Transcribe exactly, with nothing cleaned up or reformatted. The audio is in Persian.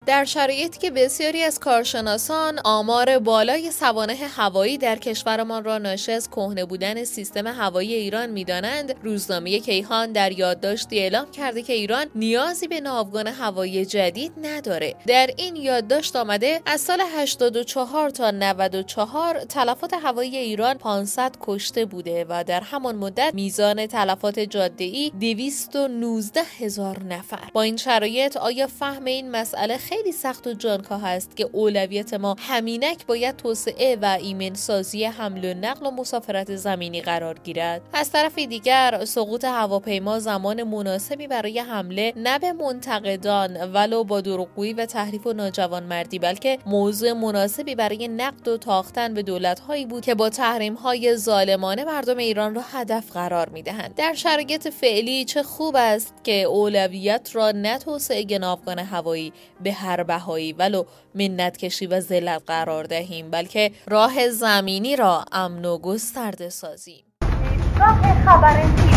در شرایطی که بسیاری از کارشناسان آمار بالای سوانح هوایی در کشورمان را ناشی از کهنه بودن سیستم هوایی ایران می‌دانند، روزنامه کیهان در یادداشتی اعلام کرده که ایران نیازی به ناوگان هوایی جدید نداره. در این یادداشت آمده از سال هشتاد و چهار تا نود و چهار تلفات هوایی ایران پانصد کشته بوده و در همان مدت میزان تلفات جاده‌ای دویست و نوزده هزار نفر. با این شرایط آیا فهم این مسئله خیلی سخت و جانکاه است که اولویت ما همینک باید توسعه و ایمن‌سازی حمل و نقل و مسافرت زمینی قرار گیرد؟ از طرف دیگر سقوط هواپیما زمان مناسبی برای حمله نه به منتقدان ولو با دروغگویی و تحریف و ناجوانمردی، بلکه موضوع مناسبی برای نقد و تاختن به دولت‌هایی بود که با تحریم‌های ظالمانه مردم ایران را هدف قرار می‌دهند. در شرایط فعلی چه خوب است که اولویت را نه توسعه ناوگان هوایی به هر بهایی ولو منت کشی و ذلت قرار دهیم، بلکه راه زمینی را امن و گسترده سازیم. راه خبر